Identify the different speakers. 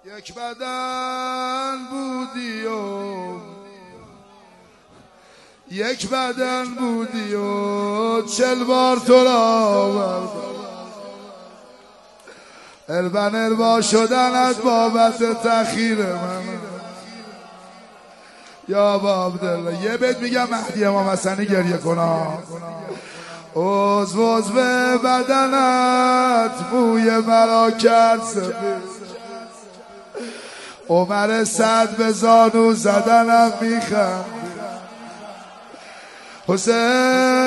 Speaker 1: یک بدن بودی و یک بدن بودی و 40 بار تو را البن البا شدنت بابت تأخیر من یا با عبدالله. یه بیت میگم مهدی امام حسنی گریه کنم. عضو بدنت موی مرا کرد سفید، عمر سعد به زانو زدنم میخند، حسین